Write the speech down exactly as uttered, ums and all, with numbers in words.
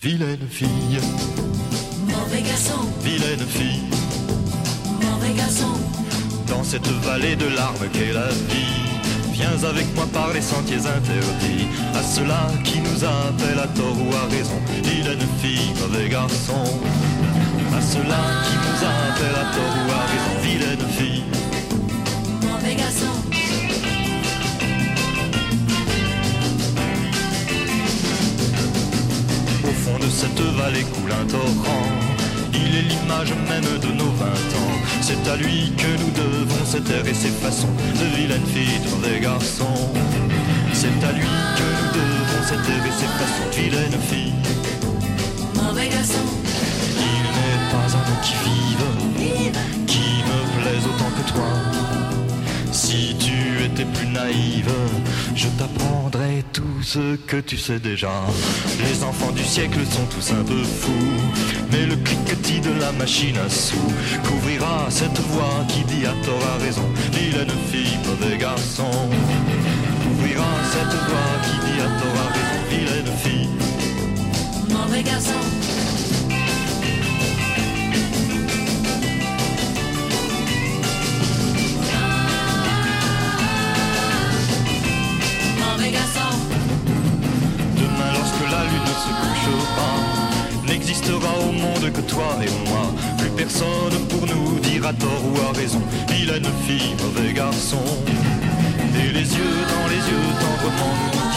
Vilaine fille, mauvais garçon, vilaine fille, mauvais garçon, dans cette vallée de larmes qu'est la vie, viens avec moi par les sentiers interdits, à ceux-là qui nous appellent à tort ou à raison, vilaine fille, mauvais garçon, à ceux-là qui nous appellent à tort ou à raison, vilaine fille, mauvais garçon, au fond de cette vallée coule un torrent, il est l'image même de nos vingt ans, c'est à lui que nous devons cette air et ses façons de vilaine fille, de mauvais garçon, c'est à lui que nous devons cette air et ses façons de vilaine fille. mauvais garçon, Il n'est pas un homme qui vive, qui me plaise autant que toi. Si tu étais plus naïve, je t'apprendrais tout ce que tu sais déjà. Les enfants du siècle sont tous un peu fous, mais le cliquetis de la machine à sous couvrira cette voix qui dit à tort à raison, vilaine fille, mauvais garçon. Couvrira cette voix qui dit à tort à raison, vilaine fille. mauvais garçon, mauvais garçon, Demain lorsque la lune ne se couchera, n'existera au monde que toi et moi, plus personne pour nous dire à tort ou à raison, vilaine fille, mauvais garçon. Et les yeux dans les yeux tendrement nous